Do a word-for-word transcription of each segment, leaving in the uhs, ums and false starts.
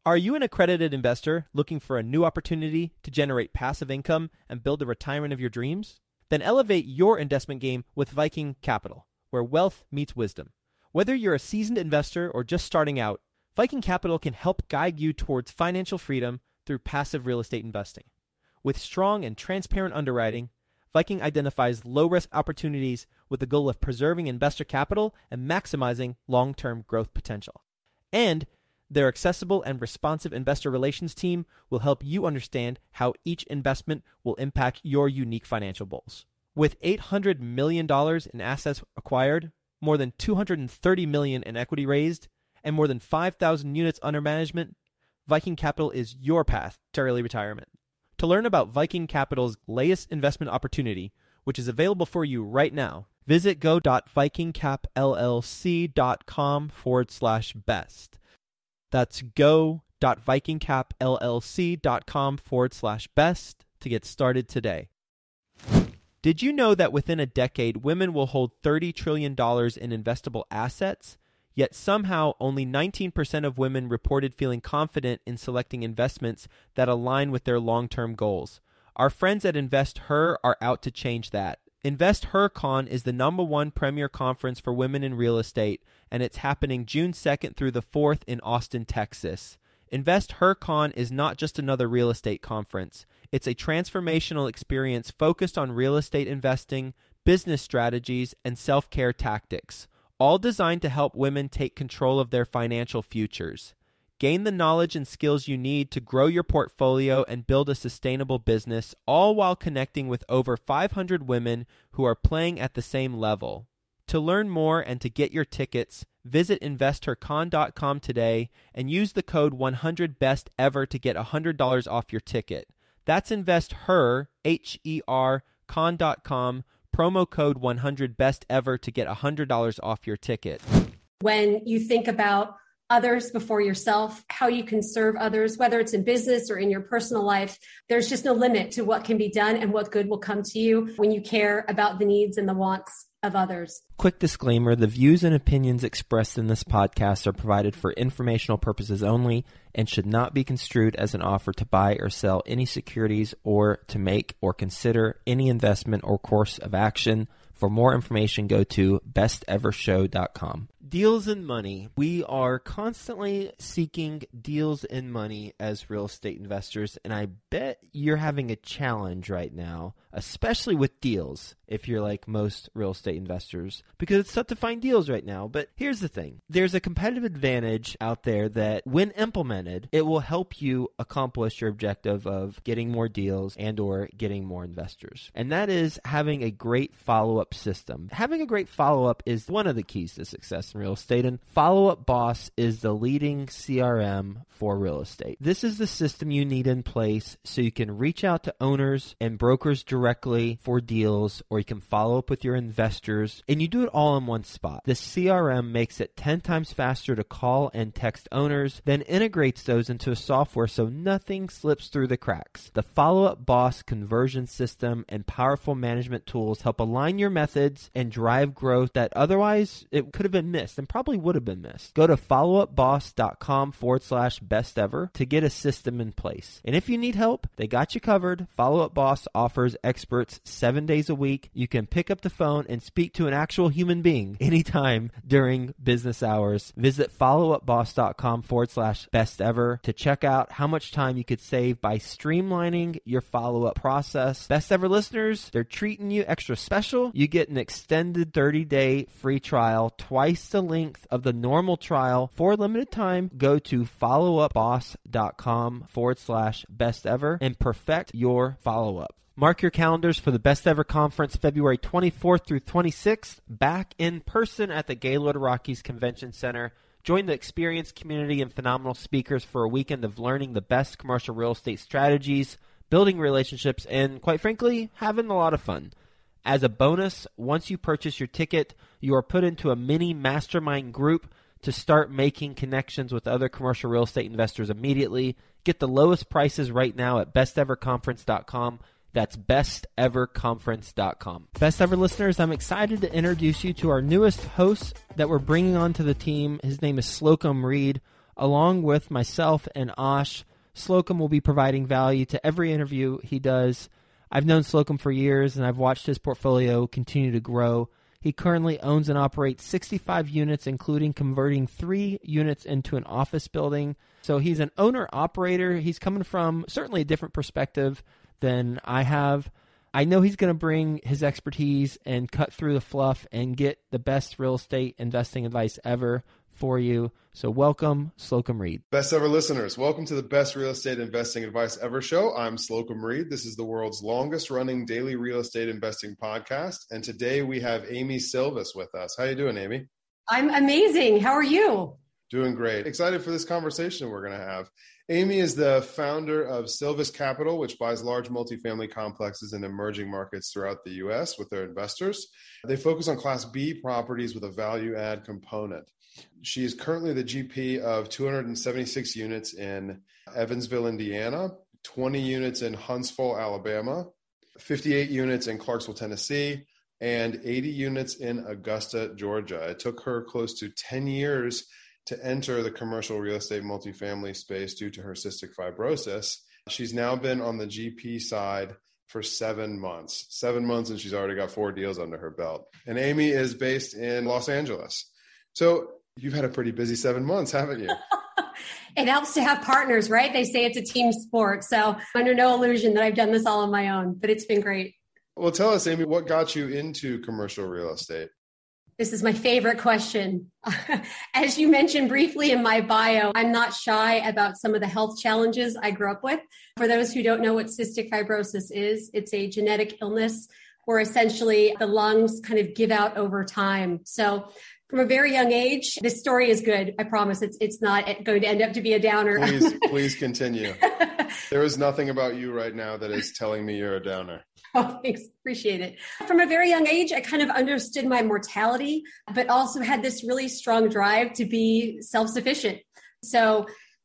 Are you an accredited investor looking for a new opportunity to generate passive income and build the retirement of your dreams? Then elevate your investment game with Viking Capital, where wealth meets wisdom. Whether you're a seasoned investor or just starting out, Viking Capital can help guide you towards financial freedom through passive real estate investing. With strong and transparent underwriting, Viking identifies low-risk opportunities with the goal of preserving investor capital and maximizing long-term growth potential. And their accessible and responsive investor relations team will help you understand how each investment will impact your unique financial goals. With eight hundred million dollars in assets acquired, more than two hundred thirty million dollars in equity raised, and more than five thousand units under management, Viking Capital is your path to early retirement. To learn about Viking Capital's latest investment opportunity, which is available for you right now, visit go.vikingcapllc.com forward slash best. That's go.vikingcapllc.com forward slash best to get started today. Did you know that within a decade, women will hold thirty trillion dollars in investable assets? Yet somehow only nineteen percent of women reported feeling confident in selecting investments that align with their long-term goals. Our friends at InvestHer are out to change that. InvestHerCon is the number one premier conference for women in real estate, and it's happening June second through the fourth in Austin, Texas. InvestHerCon is not just another real estate conference. It's a transformational experience focused on real estate investing, business strategies, and self-care tactics, all designed to help women take control of their financial futures. Gain the knowledge and skills you need to grow your portfolio and build a sustainable business, all while connecting with over five hundred women who are playing at the same level. To learn more and to get your tickets, visit investor con dot com today and use the code one hundred best ever to get one hundred dollars off your ticket. That's InvestHer, H E R, con dot com, promo code one hundred best ever to get one hundred dollars off your ticket. When you think about others before yourself, how you can serve others, whether it's in business or in your personal life, there's just no limit to what can be done and what good will come to you when you care about the needs and the wants of others. Quick disclaimer, the views and opinions expressed in this podcast are provided for informational purposes only and should not be construed as an offer to buy or sell any securities or to make or consider any investment or course of action. For more information, go to best ever show dot com. Deals in money. We are constantly seeking deals in money as real estate investors, and I bet you're having a challenge right now, especially with deals, if you're like most real estate investors, because it's tough to find deals right now. But here's the thing. There's a competitive advantage out there that when implemented, it will help you accomplish your objective of getting more deals and or getting more investors. And that is having a great follow-up system. Having a great follow-up is one of the keys to success in real estate, and Follow Up Boss is the leading C R M for real estate. This is the system you need in place so you can reach out to owners and brokers directly for deals, or you can follow up with your investors, and you do it all in one spot. The C R M makes it ten times faster to call and text owners, then integrates those into a software so nothing slips through the cracks. The Follow Up Boss conversion system and powerful management tools help align your methods and drive growth that otherwise it could have been missed and probably would have been missed. Go to followupboss.com forward slash best ever to get a system in place. And if you need help, they got you covered. Follow Up Boss offers experts seven days a week. You can pick up the phone and speak to an actual human being anytime during business hours. Visit followupboss.com forward slash best ever to check out how much time you could save by streamlining your follow-up process. Best Ever listeners, they're treating you extra special. You get an extended thirty-day free trial, twice the length of the normal trial for a limited time. Go to followupboss.com forward slash best ever and perfect your follow-up. Mark your calendars for the Best Ever Conference, February twenty-fourth through twenty-sixth, back in person at the Gaylord Rockies Convention Center. Join the experienced community and phenomenal speakers for a weekend of learning the best commercial real estate strategies, building relationships, and quite frankly, having a lot of fun. As a bonus, once you purchase your ticket, you are put into a mini mastermind group to start making connections with other commercial real estate investors immediately. Get the lowest prices right now at best ever conference dot com. That's best ever conference dot com. Best Ever listeners, I'm excited to introduce you to our newest host that we're bringing onto the team. His name is Slocum Reed. Along with myself and Ash, Slocum will be providing value to every interview he does. I've known Slocum for years, and I've watched his portfolio continue to grow. He currently owns and operates sixty-five units, including converting three units into an office building. So he's an owner-operator. He's coming from certainly a different perspective than I have. I know he's going to bring his expertise and cut through the fluff and get the best real estate investing advice ever for you. So welcome, Slocum Reed. Best ever listeners, welcome to the Best Real Estate Investing Advice Ever show. I'm Slocum Reed. This is the world's longest running daily real estate investing podcast. And today we have Amy Silvis with us. How you doing, Amy? I'm amazing. How are you? Doing great. Excited for this conversation we're going to have. Amy is the founder of Silvis Capital, which buys large multifamily complexes in emerging markets throughout the U S with their investors. They focus on Class B properties with a value add component. She is currently the G P of two hundred seventy-six units in Evansville, Indiana, twenty units in Huntsville, Alabama, fifty-eight units in Clarksville, Tennessee, and eighty units in Augusta, Georgia. It took her close to ten years to enter the commercial real estate multifamily space due to her cystic fibrosis. She's now been on the G P side for seven months. Seven months, and she's already got four deals under her belt. And Amy is based in Los Angeles. So you've had a pretty busy seven months, haven't you? It helps to have partners, right? They say it's a team sport. So I'm under no illusion that I've done this all on my own, but it's been great. Well, tell us, Amy, what got you into commercial real estate? This is my favorite question. As you mentioned briefly in my bio, I'm not shy about some of the health challenges I grew up with. For those who don't know what cystic fibrosis is, it's a genetic illness where essentially the lungs kind of give out over time. So from a very young age, this story is good. I promise it's it's not going to end up to be a downer. Please, please continue. There is nothing about you right now that is telling me you're a downer. Oh, thanks. Appreciate it. From a very young age, I kind of understood my mortality, but also had this really strong drive to be self-sufficient. So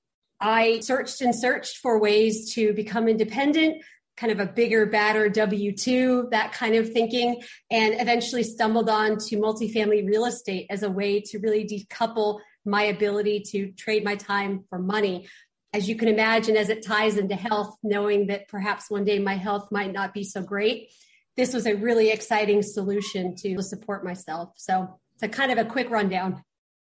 I searched and searched for ways to become independent, kind of a bigger, badder W two, that kind of thinking, and eventually stumbled on to multifamily real estate as a way to really decouple my ability to trade my time for money. As you can imagine, as it ties into health, knowing that perhaps one day my health might not be so great, this was a really exciting solution to support myself. So it's a kind of a quick rundown.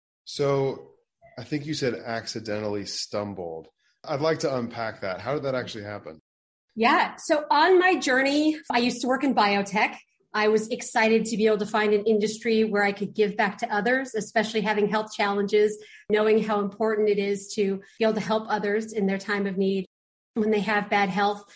So I think you said accidentally stumbled. I'd like to unpack that. How did that actually happen? Yeah. So on my journey, I used to work in biotech. I was excited to be able to find an industry where I could give back to others, especially having health challenges, knowing how important it is to be able to help others in their time of need when they have bad health.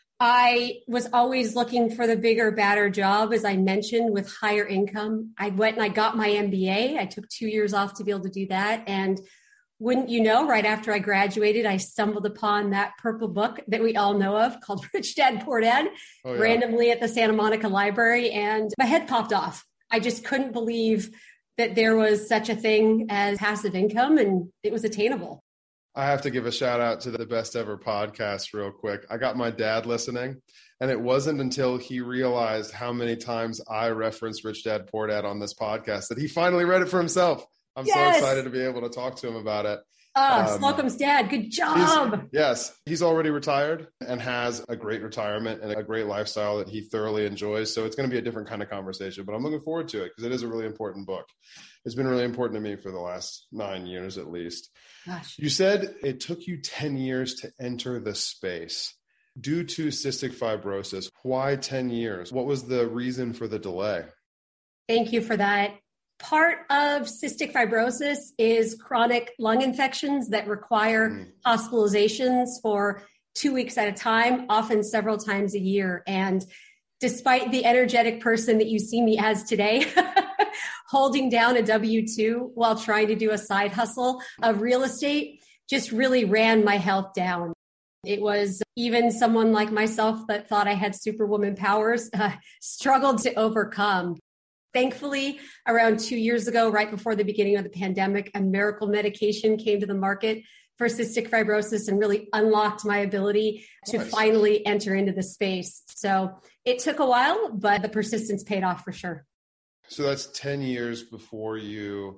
I was always looking for the bigger, badder job, as I mentioned, with higher income. I went and I got my M B A. I took two years off to be able to do that. And wouldn't you know, right after I graduated, I stumbled upon that purple book that we all know of called Rich Dad, Poor Dad, oh, yeah. randomly at the Santa Monica Library. And my head popped off. I just couldn't believe that there was such a thing as passive income and it was attainable. I have to give a shout out to the Best Ever podcast real quick. I got my dad listening, and it wasn't until he realized how many times I referenced Rich Dad, Poor Dad on this podcast that he finally read it for himself. I'm yes. so excited to be able to talk to him about it. Oh, um, Slocum's dad. Good job. He's, yes. He's already retired and has a great retirement and a great lifestyle that he thoroughly enjoys. So it's going to be a different kind of conversation, but I'm looking forward to it because it is a really important book. It's been really important to me for the last nine years at least. Gosh. You said it took you ten years to enter the space due to cystic fibrosis. Why ten years? What was the reason for the delay? Thank you for that. Part of cystic fibrosis is chronic lung infections that require mm. hospitalizations for two weeks at a time, often several times a year. And despite the energetic person that you see me as today, holding down a W two while trying to do a side hustle of real estate just really ran my health down. It was even someone like myself that thought I had superwoman powers, uh, struggled to overcome. Thankfully, around two years ago, right before the beginning of the pandemic, a miracle medication came to the market for cystic fibrosis and really unlocked my ability to nice. finally enter into the space. So it took a while, but the persistence paid off for sure. So that's ten years before you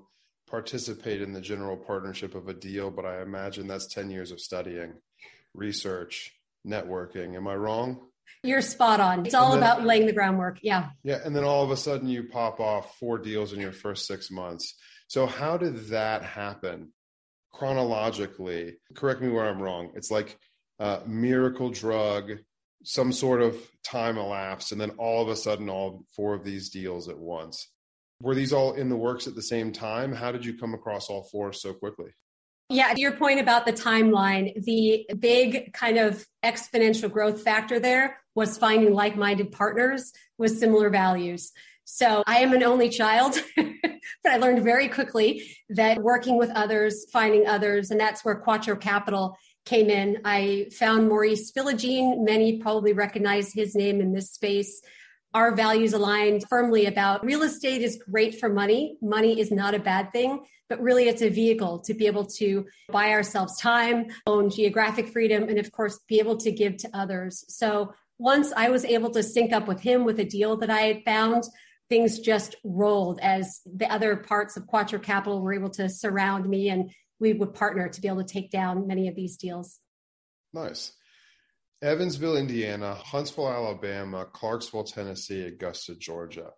participate in the general partnership of a deal, but I imagine that's ten years of studying, research, networking. Am I wrong? You're spot on. It's all then, about laying the groundwork. Yeah. Yeah. And then all of a sudden you pop off four deals in your first six months. So how did that happen chronologically? Correct me where I'm wrong. It's like a miracle drug, some sort of time elapsed, and then all of a sudden all four of these deals at once. Were these all in the works at the same time? How did you come across all four so quickly? Yeah, to your point about the timeline, the big kind of exponential growth factor there was finding like-minded partners with similar values. So I am an only child, but I learned very quickly that working with others, finding others, and that's where Quattro Capital came in. I found Maurice Philogene. Many probably recognize his name in this space. Our values aligned firmly about real estate is great for money. Money is not a bad thing, but really it's a vehicle to be able to buy ourselves time, own geographic freedom, and of course, be able to give to others. So once I was able to sync up with him with a deal that I had found, things just rolled as the other parts of Quattro Capital were able to surround me, and we would partner to be able to take down many of these deals. Nice. Evansville, Indiana, Huntsville, Alabama, Clarksville, Tennessee, Augusta, Georgia.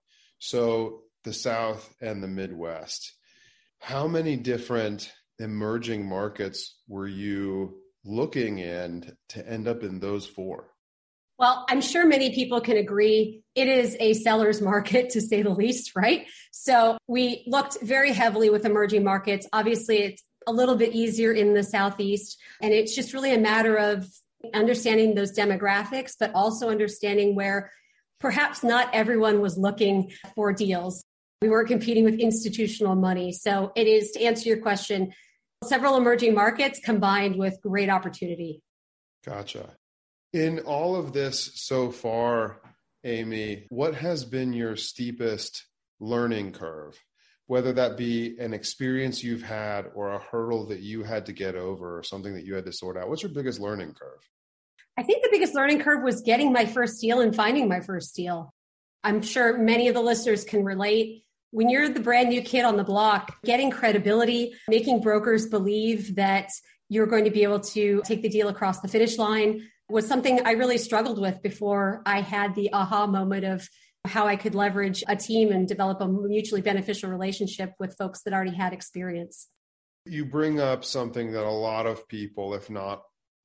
So the South and the Midwest. How many different emerging markets were you looking in to end up in those four? Well, I'm sure many people can agree it is a seller's market, to say the least, right? So we looked very heavily with emerging markets. Obviously, it's a little bit easier in the Southeast, and it's just really a matter of understanding those demographics, but also understanding where perhaps not everyone was looking for deals. We weren't competing with institutional money. So it is, to answer your question, several emerging markets combined with great opportunity. Gotcha. In all of this so far, Amy, what has been your steepest learning curve? Whether that be an experience you've had or a hurdle that you had to get over or something that you had to sort out. What's your biggest learning curve? I think the biggest learning curve was getting my first deal and finding my first deal. I'm sure many of the listeners can relate. When you're the brand new kid on the block, getting credibility, making brokers believe that you're going to be able to take the deal across the finish line was something I really struggled with before I had the aha moment of how I could leverage a team and develop a mutually beneficial relationship with folks that already had experience. You bring up something that a lot of people, if not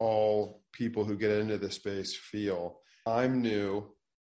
all people who get into this space, feel. I'm new.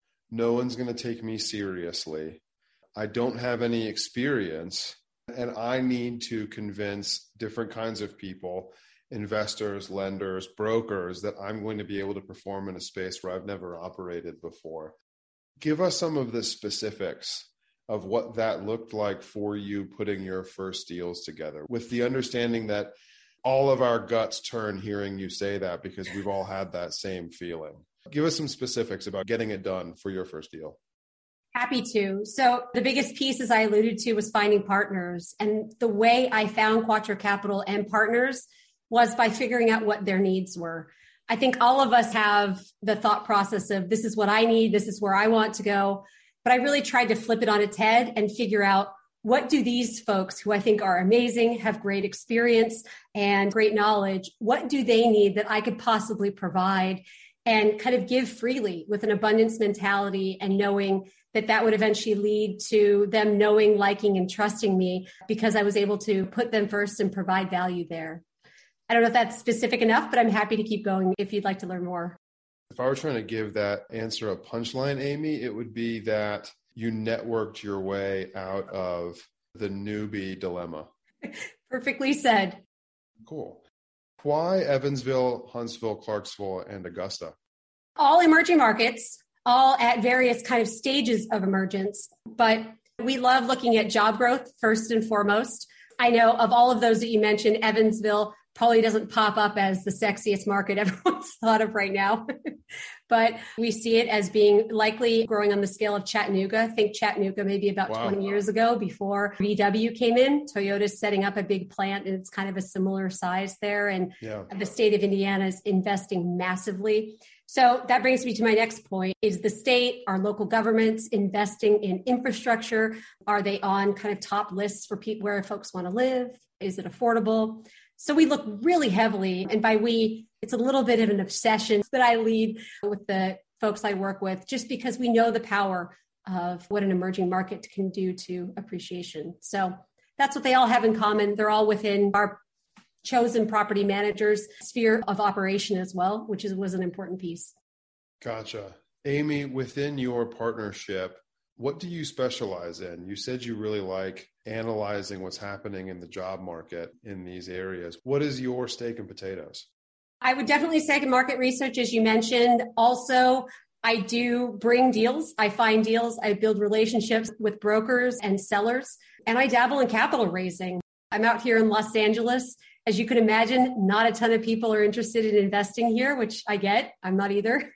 No one's going to take me seriously. I don't have any experience, and I need to convince different kinds of people, investors, lenders, brokers, that I'm going to be able to perform in a space where I've never operated before. Give us some of the specifics of what that looked like for you putting your first deals together, with the understanding that all of our guts turn hearing you say that, because we've all had that same feeling. Give us some specifics about getting it done for your first deal. Happy to. So the biggest piece, as I alluded to, was finding partners. And the way I found Quattro Capital and partners was by figuring out what their needs were. I think all of us have the thought process of, this is what I need, this is where I want to go. But I really tried to flip it on its head and figure out, what do these folks, who I think are amazing, have great experience and great knowledge, what do they need that I could possibly provide, and kind of give freely with an abundance mentality, and knowing that that would eventually lead to them knowing, liking, and trusting me, because I was able to put them first and provide value there. I don't know if that's specific enough, but I'm happy to keep going if you'd like to learn more. If I were trying to give that answer a punchline, Amy, it would be that you networked your way out of the newbie dilemma. Perfectly said. Cool. Why Evansville, Huntsville, Clarksville, and Augusta? All emerging markets, all at various kind of stages of emergence, but we love looking at job growth first and foremost. I know of all of those that you mentioned, Evansville probably doesn't pop up as the sexiest market everyone's thought of right now. But we see it as being likely growing on the scale of Chattanooga. Think Chattanooga maybe about wow. twenty years ago before V W came in. Toyota's setting up a big plant and it's kind of a similar size there. And yeah. the state of Indiana is investing massively. So that brings me to my next point. Is the state, our local governments investing in infrastructure? Are they on kind of top lists for people where folks want to live? Is it affordable? So we look really heavily, and by we, it's a little bit of an obsession that I lead with the folks I work with, just because we know the power of what an emerging market can do to appreciation. So that's what they all have in common. They're all within our chosen property managers' sphere of operation as well, which is was an important piece. Gotcha. Amy, within your partnership, what do you specialize in? You said you really like analyzing what's happening in the job market in these areas. What is your steak and potatoes? I would definitely say market research, as you mentioned. Also, I do bring deals. I find deals. I build relationships with brokers and sellers, and I dabble in capital raising. I'm out here in Los Angeles. As you can imagine, not a ton of people are interested in investing here, which I get. I'm not either.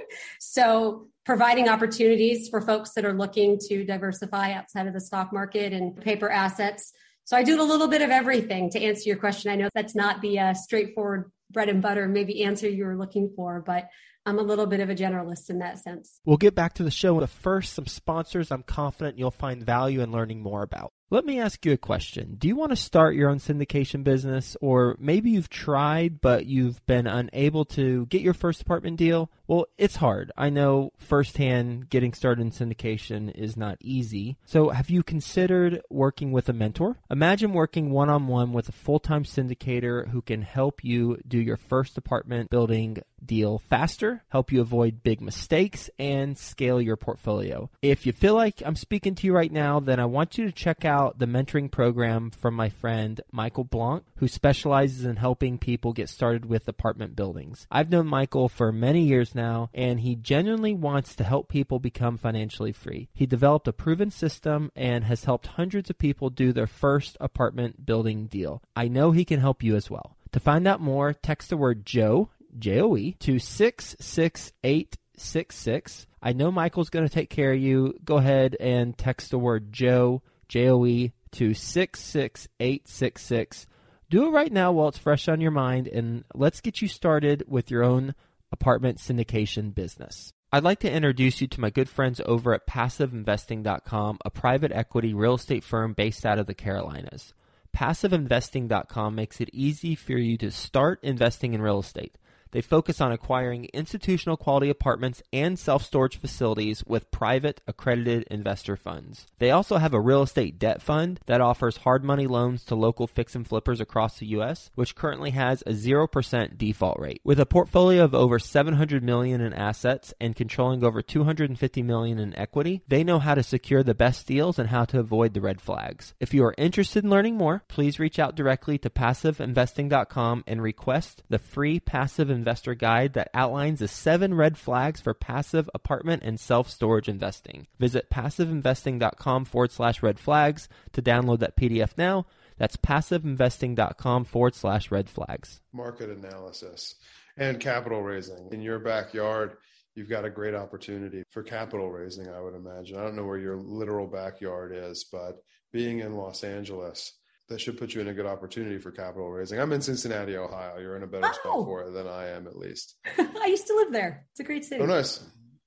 So providing opportunities for folks that are looking to diversify outside of the stock market and paper assets. So I do a little bit of everything to answer your question. I know that's not the uh, straightforward bread and butter maybe answer you were looking for, but I'm a little bit of a generalist in that sense. We'll get back to the show, but first, some sponsors I'm confident you'll find value in learning more about. Let me ask you a question. Do you want to start your own syndication business, or maybe you've tried, but you've been unable to get your first apartment deal? Well, it's hard. I know firsthand getting started in syndication is not easy. So have you considered working with a mentor? Imagine working one-on-one with a full-time syndicator who can help you do your first apartment building deal faster, help you avoid big mistakes, and scale your portfolio. If you feel like I'm speaking to you right now, then I want you to check out the mentoring program from my friend Michael Blanc, who specializes in helping people get started with apartment buildings. I've known Michael for many years now, and he genuinely wants to help people become financially free. He developed a proven system and has helped hundreds of people do their first apartment building deal. I know he can help you as well. To find out more, text the word Joe, J O E, to six six eight six six. I know Michael's going to take care of you. Go ahead and text the word Joe, J O E, to six six eight six six. Do it right now while it's fresh on your mind, and let's get you started with your own apartment syndication business. I'd like to introduce you to my good friends over at passive investing dot com, a private equity real estate firm based out of the Carolinas. passive investing dot com makes it easy for you to start investing in real estate. They focus on acquiring institutional quality apartments and self-storage facilities with private accredited investor funds. They also have a real estate debt fund that offers hard money loans to local fix and flippers across the U S, which currently has a zero percent default rate. With a portfolio of over seven hundred million dollars in assets and controlling over two hundred fifty million dollars in equity, they know how to secure the best deals and how to avoid the red flags. If you are interested in learning more, please reach out directly to passive investing dot com and request the free Passive Investor Guide that outlines the seven red flags for passive apartment and self-storage investing. Visit passive investing dot com forward slash red flags to download that P D F now. That's passive investing dot com forward slash red flags. Market analysis and capital raising. In your backyard, you've got a great opportunity for capital raising, I would imagine. I don't know where your literal backyard is, but being in Los Angeles, that should put you in a good opportunity for capital raising. I'm in Cincinnati, Ohio. You're in a better oh. spot for it than I am, at least. I used to live there. It's a great city. Oh, nice.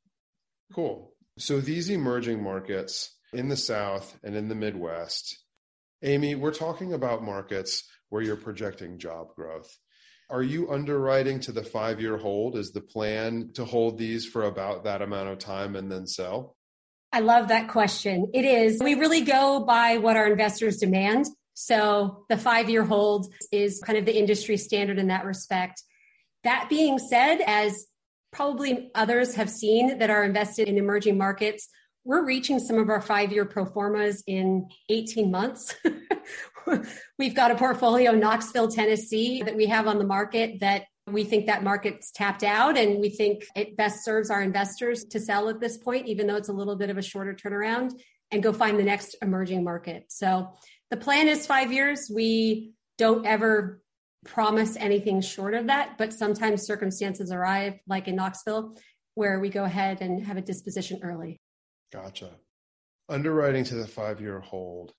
Cool. So these emerging markets in the South and in the Midwest, Amy, we're talking about markets where you're projecting job growth. Are you underwriting to the five-year hold? Is the plan to hold these for about that amount of time and then sell? I love that question. It is. We really go by what our investors demand. So the five-year hold is kind of the industry standard in that respect. That being said, as probably others have seen that are invested in emerging markets, we're reaching some of our five-year pro formas in eighteen months. We've got a portfolio in Knoxville, Tennessee that we have on the market that we think that market's tapped out, and we think it best serves our investors to sell at this point, even though it's a little bit of a shorter turnaround, and go find the next emerging market. So the plan is five years. We don't ever promise anything short of that, but sometimes circumstances arrive, like in Knoxville, where we go ahead and have a disposition early. Gotcha. Underwriting to the five-year hold.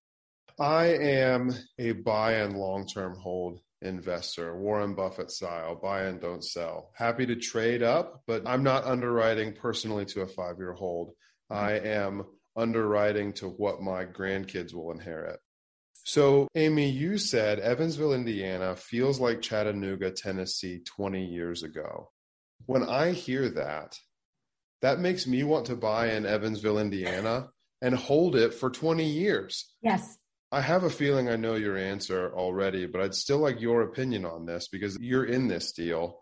I am a buy and long-term hold investor, Warren Buffett style, buy and don't sell. Happy to trade up, but I'm not underwriting personally to a five-year hold. I am underwriting to what my grandkids will inherit. So, Amy, you said Evansville, Indiana feels like Chattanooga, Tennessee twenty years ago. When I hear that, that makes me want to buy in Evansville, Indiana and hold it for twenty years. Yes. I have a feeling I know your answer already, but I'd still like your opinion on this because you're in this deal.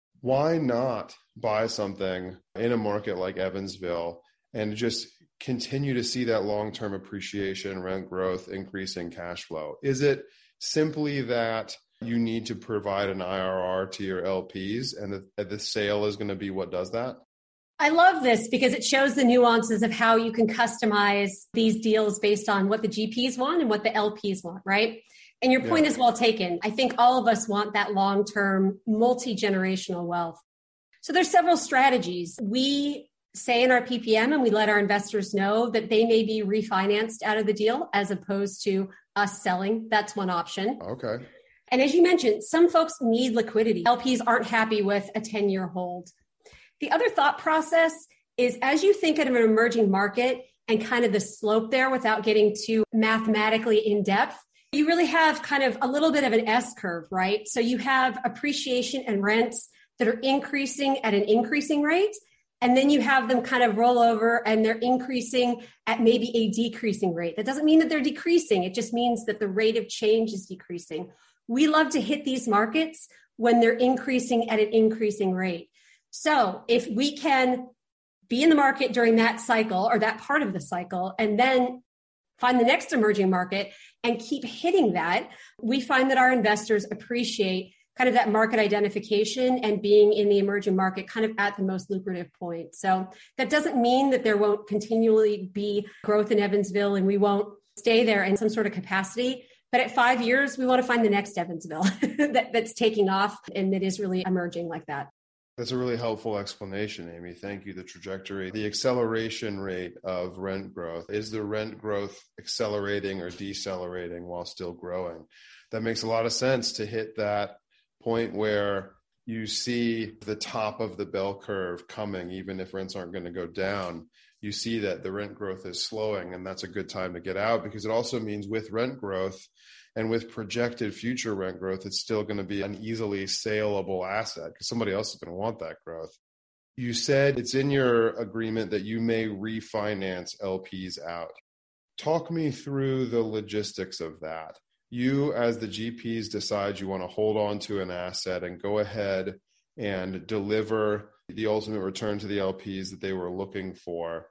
Why not buy something in a market like Evansville and just continue to see that long-term appreciation, rent growth, increasing cash flow? Is it simply that you need to provide an I R R to your L Ps and the, the sale is going to be what does that? I love this because it shows the nuances of how you can customize these deals based on what the G Ps want and what the L Ps want, right? And your point yeah. is well taken. I think all of us want that long-term, multi-generational wealth. So there's several strategies. We say in our P P M and we let our investors know that they may be refinanced out of the deal as opposed to us selling. That's one option. Okay. And as you mentioned, some folks need liquidity. L Ps aren't happy with a ten-year hold. The other thought process is as you think of an emerging market and kind of the slope there without getting too mathematically in depth, you really have kind of a little bit of an S curve, right? So you have appreciation and rents that are increasing at an increasing rate. And then you have them kind of roll over and they're increasing at maybe a decreasing rate. That doesn't mean that they're decreasing. It just means that the rate of change is decreasing. We love to hit these markets when they're increasing at an increasing rate. So if we can be in the market during that cycle or that part of the cycle, and then find the next emerging market and keep hitting that, we find that our investors appreciate kind of that market identification and being in the emerging market kind of at the most lucrative point. So that doesn't mean that there won't continually be growth in Evansville and we won't stay there in some sort of capacity. But at five years, we want to find the next Evansville that, that's taking off and that is really emerging like that. That's a really helpful explanation, Amy. Thank you. The trajectory, the acceleration rate of rent growth. Is the rent growth accelerating or decelerating while still growing? That makes a lot of sense to hit that point where you see the top of the bell curve coming, even if rents aren't going to go down. You see that the rent growth is slowing, and that's a good time to get out because it also means with rent growth and with projected future rent growth, it's still going to be an easily saleable asset because somebody else is going to want that growth. You said it's in your agreement that you may refinance L Ps out. Talk me through the logistics of that. You, as the G Ps, decide you want to hold on to an asset and go ahead and deliver the ultimate return to the L Ps that they were looking for.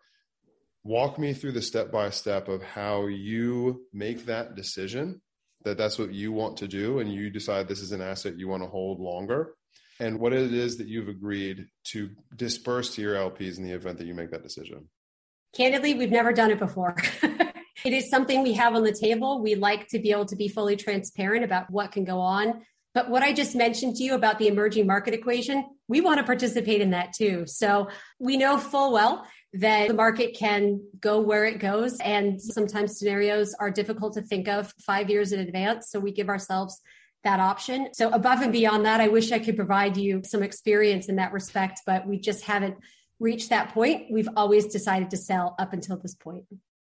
Walk me through the step-by-step of how you make that decision, that that's what you want to do, and you decide this is an asset you want to hold longer, and what it is that you've agreed to disperse to your L Ps in the event that you make that decision. Candidly, we've never done it before. It is something we have on the table. We like to be able to be fully transparent about what can go on. But what I just mentioned to you about the emerging market equation, we want to participate in that too. So we know full well that the market can go where it goes. And sometimes scenarios are difficult to think of five years in advance. So we give ourselves that option. So above and beyond that, I wish I could provide you some experience in that respect, but we just haven't reached that point. We've always decided to sell up until this point.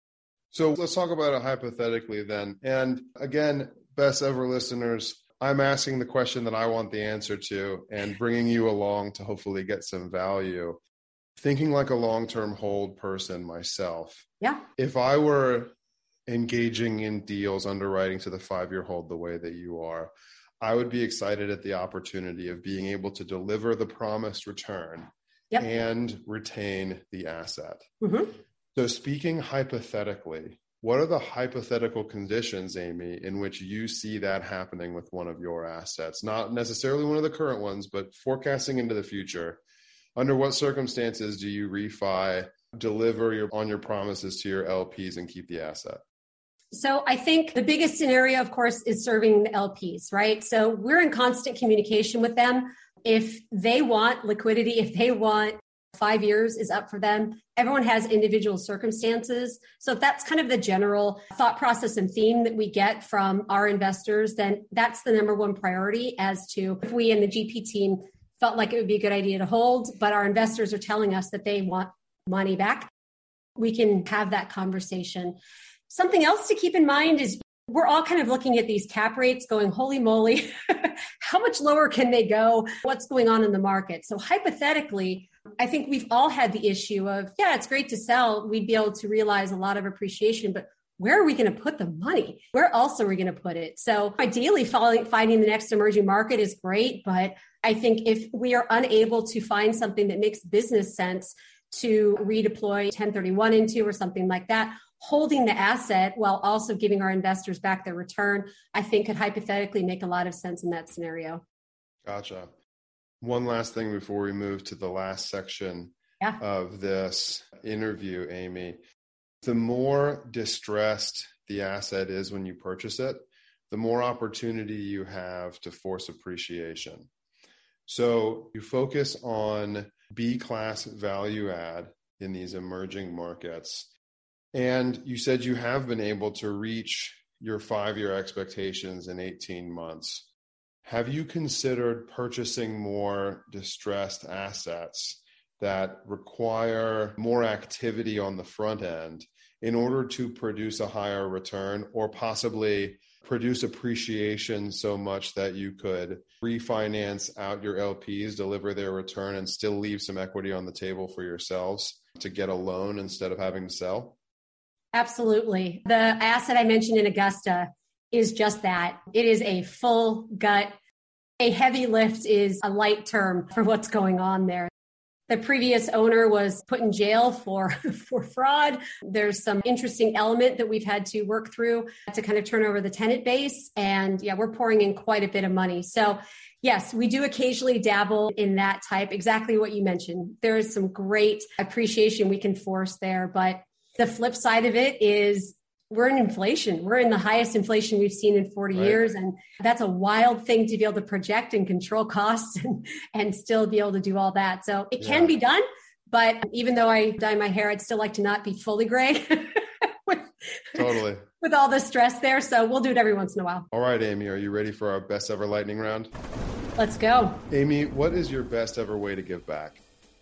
So let's talk about it hypothetically then. And again, best ever listeners, I'm asking the question that I want the answer to and bringing you along to hopefully get some value. Thinking like a long-term hold person myself. Yeah. If I were engaging in deals underwriting to the five-year hold the way that you are, I would be excited at the opportunity of being able to deliver the promised return yep. and retain the asset. Mm-hmm. So speaking hypothetically, what are the hypothetical conditions, Amy, in which you see that happening with one of your assets? Not necessarily one of the current ones, but forecasting into the future. Under what circumstances do you refi, deliver your, on your promises to your L Ps and keep the asset? So I think the biggest scenario, of course, is serving the L Ps, right? So we're in constant communication with them. If they want liquidity, if they want five years is up for them, everyone has individual circumstances. So if that's kind of the general thought process and theme that we get from our investors, then that's the number one priority as to if we in the G P team felt like it would be a good idea to hold, but our investors are telling us that they want money back, we can have that conversation. Something else to keep in mind is we're all kind of looking at these cap rates going, holy moly, how much lower can they go? What's going on in the market? So hypothetically, I think we've all had the issue of, yeah, it's great to sell. We'd be able to realize a lot of appreciation, but where are we going to put the money? Where else are we going to put it? So ideally, finding the next emerging market is great. But I think if we are unable to find something that makes business sense to redeploy ten thirty-one into or something like that, holding the asset while also giving our investors back their return, I think could hypothetically make a lot of sense in that scenario. Gotcha. One last thing before we move to the last section yeah. of this interview, Amy. The more distressed the asset is when you purchase it, the more opportunity you have to force appreciation. So you focus on B-class value add in these emerging markets. And you said you have been able to reach your five-year expectations in eighteen months. Have you considered purchasing more distressed assets that require more activity on the front end in order to produce a higher return, or possibly produce appreciation so much that you could refinance out your L Ps, deliver their return, and still leave some equity on the table for yourselves to get a loan instead of having to sell? Absolutely. The asset I mentioned in Augusta is just that. It is a full gut. A heavy lift is a light term for what's going on there. The previous owner was put in jail for, for fraud. There's some interesting element that we've had to work through to kind of turn over the tenant base. And yeah, we're pouring in quite a bit of money. So yes, we do occasionally dabble in that type, exactly what you mentioned. There is some great appreciation we can force there. But the flip side of it is we're in inflation. We're in the highest inflation we've seen in forty right. years. And that's a wild thing to be able to project and control costs and, and still be able to do all that. So it can yeah. be done. But even though I dye my hair, I'd still like to not be fully gray with, totally. with all the stress there. So we'll do it every once in a while. All right, Amy, are you ready for our best ever lightning round? Let's go. Amy, what is your best ever way to give back?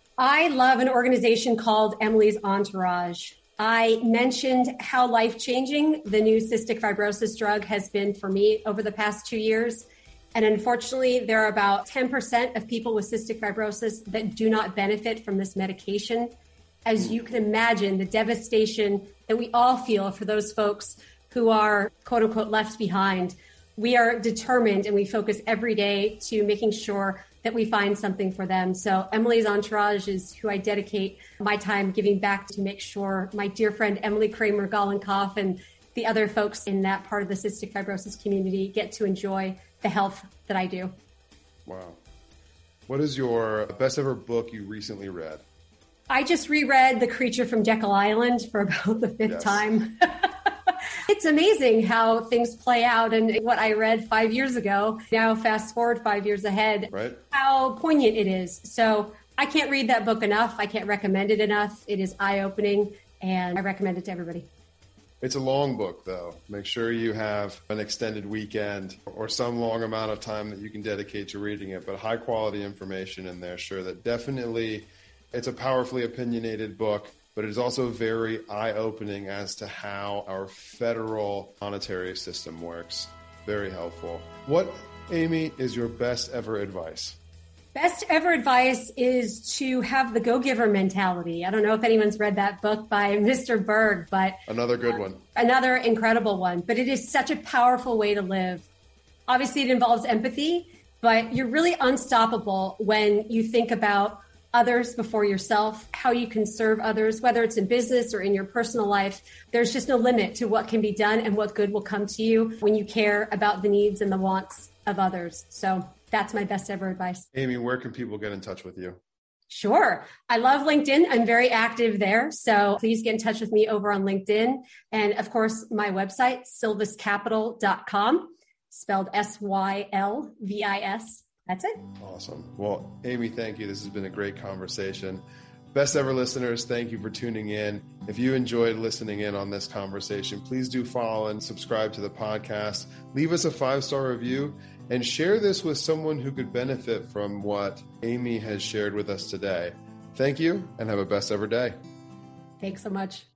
I love an organization called Emily's Entourage. I mentioned how life-changing the new cystic fibrosis drug has been for me over the past two years. And unfortunately, there are about ten percent of people with cystic fibrosis that do not benefit from this medication. As you can imagine, the devastation that we all feel for those folks who are, quote unquote, left behind. We are determined and we focus every day to making sure that we find something for them. So Emily's Entourage is who I dedicate my time giving back to make sure my dear friend Emily Kramer Gollenkoff and the other folks in that part of the cystic fibrosis community get to enjoy the health that I do. Wow. What is your best ever book you recently read? I just reread The Creature from Jekyll Island for about the fifth yes. time. It's amazing how things play out, and what I read five years ago, now fast forward five years ahead, right. how poignant it is. So I can't read that book enough. I can't recommend it enough. It is eye-opening, and I recommend it to everybody. It's a long book, though. Make sure you have an extended weekend or some long amount of time that you can dedicate to reading it, but high quality information in there. Sure, that definitely, it's a powerfully opinionated book, but it is also very eye-opening as to how our federal monetary system works. Very helpful. What, Amy, is your best ever advice? Best ever advice is to have the go-giver mentality. I don't know if anyone's read that book by Mister Berg, but another good one. Another incredible one, but it is such a powerful way to live. Obviously, it involves empathy, but you're really unstoppable when you think about others before yourself, how you can serve others, whether it's in business or in your personal life. There's just no limit to what can be done and what good will come to you when you care about the needs and the wants of others. So that's my best ever advice. Amy, where can people get in touch with you? Sure. I love LinkedIn. I'm very active there. So please get in touch with me over on LinkedIn. And of course, my website, sylvis capital dot com, spelled S Y L V I S. That's it. Awesome. Well, Amy, thank you. This has been a great conversation. Best ever listeners, thank you for tuning in. If you enjoyed listening in on this conversation, please do follow and subscribe to the podcast. Leave us a five-star review and share this with someone who could benefit from what Amy has shared with us today. Thank you and have a best ever day. Thanks so much.